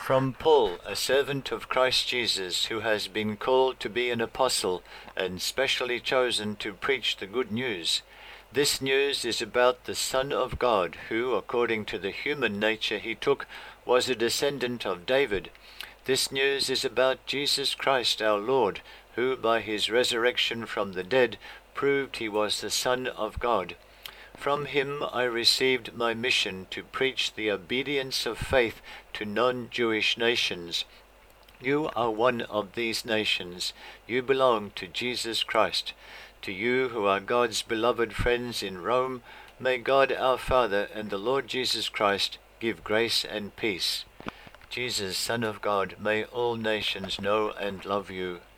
From Paul, a servant of Christ Jesus, who has been called to be an apostle and specially chosen to preach the good news. This news is about the Son of God, who, according to the human nature he took, was a descendant of David. This news is about Jesus Christ our Lord, who by his resurrection from the dead proved he was the Son of God. From him I received my mission to preach the obedience of faith to non-Jewish nations. You are one of these nations. You belong to Jesus Christ. To you who are God's beloved friends in Rome, may God our Father and the Lord Jesus Christ give grace and peace. Jesus, Son of God, may all nations know and love you.